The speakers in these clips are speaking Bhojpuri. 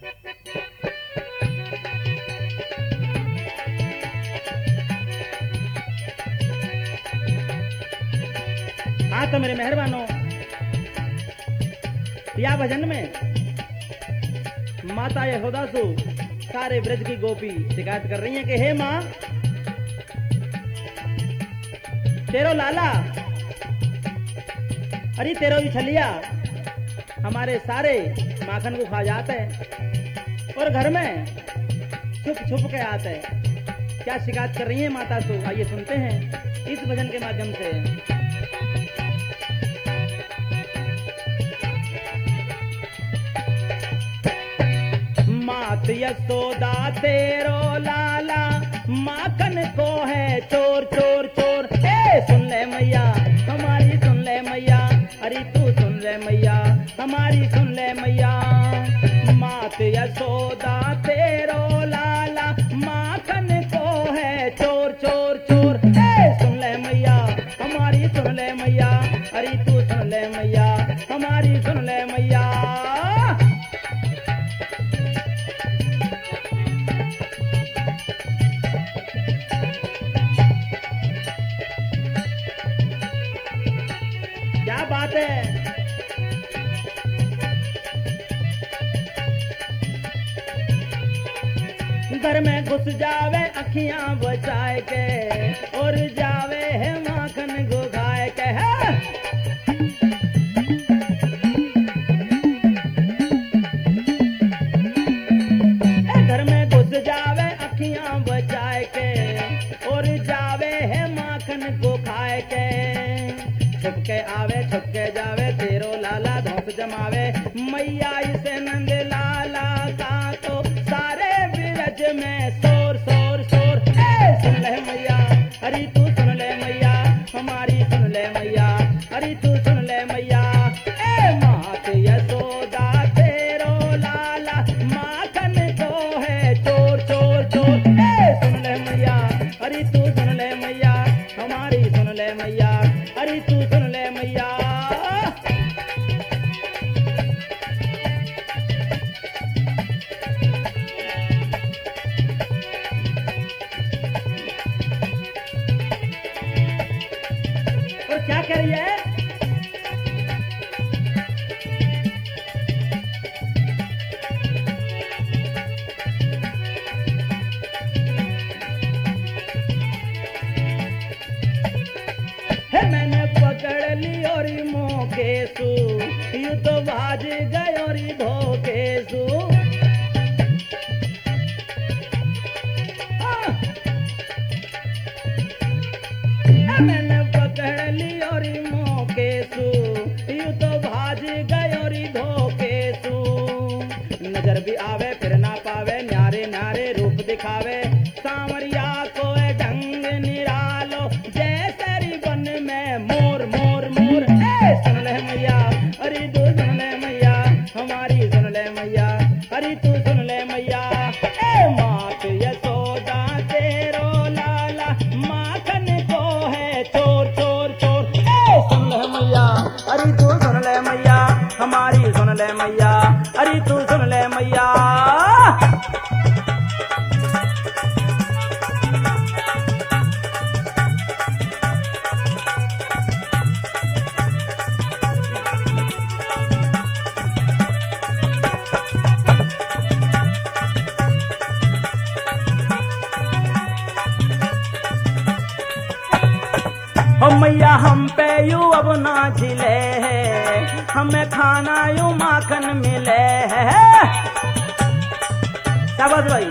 हाँ तो मेरे मेहरबानों, या भजन में माता यशोदा सु सारे ब्रज की गोपी शिकायत कर रही हैं कि हे माँ, तेरो लाला अरे तेरो ही छलिया हमारे सारे माखन को खा जाते हैं और घर में छुप छुप के आते हैं। क्या शिकायत कर रही हैं माता सु? आइए सुनते हैं इस भजन के माध्यम से। मात यशोदा तेरो लाला माखन को है चोर चोर चोर। सुन ले मैया हमारी, सुन ले मैया, अरे तू सुन ले मैया हमारी, सुन ले मैया। मात यशोदा तेरो लाला माखन को है चोर चोर चोर। सुन ले मैया हमारी, सुन ले मैया, अरे तू सुन ले मैया हमारी, सुन ले मैया। क्या बात है। घर में घुस जावे अखियां बचाए के और जावे है माखन गुगाए के। घर में घुस जावे अखियां बचाए के और जावे है माखन को खाए के। छुपके आवे छुपके जावे तेरो लाला धौंस जमावे। मैया इसे नंद लाला का तो सारे ब्रज में शोर शोर शोर। सुन ले मैया अरे तू सुन ले मैया हमारी, सुन ले मैया अरे तू सुन ले मैया। मात यशोदा तेरो लाला माखन को है चोर चोर चोर। सुन ले मैया अरे तू सुन ले मैया हमारी, सुन ले मैया अरे तू सुन ले मैया। और क्या कह रही है? मैंने पकड़ ली और मौके सु यू तो भाज गए और धोखे सु। मैंने पकड़ ली और मौके सु यू तो भाज गए और धोखे सु। नजर भी आवे फिर ना पावे, न्यारे न्यारे रूप दिखावे। सांवरिया को ढंग निरालो जैसे रिबन में मोर मोर मोर। सुन ले मैया अरे तू सुन ले मैया हमारी, सुन ले मैया अरे तू सुन ले मैया। मात यशोदा तेरो लाला माखन को है चोर चोर चोर। सुन ले मैया अरे तू सुन ले मैया हमारी, सुन ले मैया अरे तू सुन ले मैया। मैया हम पे यू अब ना झिले है, हमें खाना यू माखन मिले है। शाबाश भाई।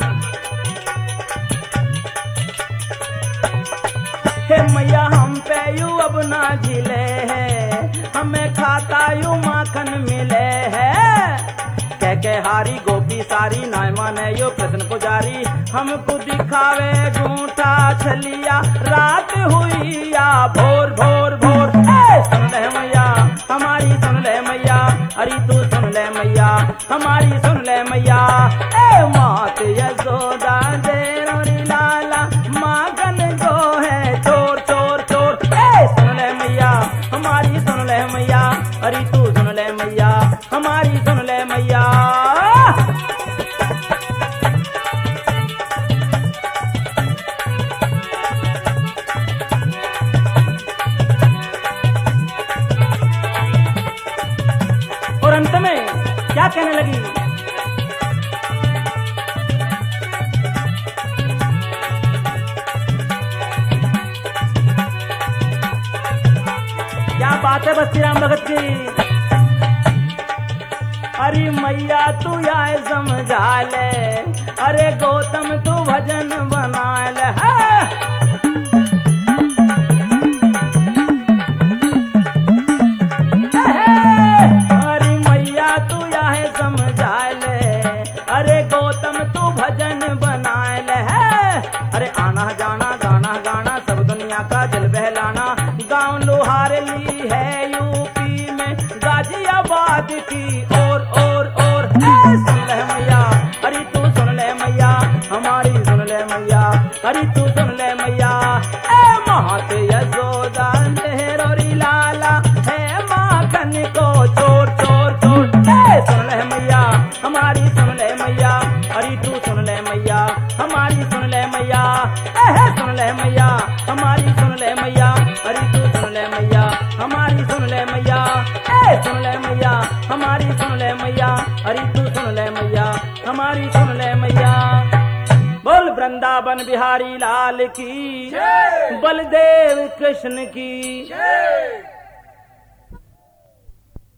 हे मैया हम पे यू अब ना झिले है, हमें खाता यू माखन मिले है। कह हारी गोपी सारी नाय माने यो कृष्ण पुजारी। हमको दिखावे झूठा छलिया रात हुई या भोर भोर भोर। सुन ले मैया हमारी, सुन ले मैया अरे तू सुन ले मैया हमारी, सुन ले मैया। मात यशोदा तेरो लाला माखन को है चोर चोर चोर। सुन ले मैया हमारी, सुन ले मैया अरे तू सुन ले मैया हमारी, सुन ले मैया। और अंत में क्या कहने लगी, क्या बात है बस्ती राम भगत की। अरे मैया तू आए समझा ले, अरे गौतम तू भजन बना ले। अरे मैया तू आए समझा ले, अरे गौतम तू भजन बना ले। अरे आना जाना गाना गाना सब दुनिया का दिल बहलाना, गाँव लोहार ली है यूपी में गाजियाबाद की और सुन ले मैया, अरे तू सुन ले मैया हमारी, सुन ले मैया, अरे तू सुन ले मैया। ए महाते यशोदा नेहरोरी लाला है माखन को चोर चोर चोर। ए सुन ले मैया हमारी, सुन ले मैया, अरे तू सुन ले मैया हमारी, सुन ले मैया। सुन ले मैया हमारी, सुन ले मैया, अरे तू सुन ले मैया हमारी, सुन ले मैया। सुन ले मैया हमारी, सुन ले मैया, अरे तू सुन ले मैया हमारी, सुन ले मैया। बोल वृंदावन बिहारी लाल की, बलदेव कृष्ण की।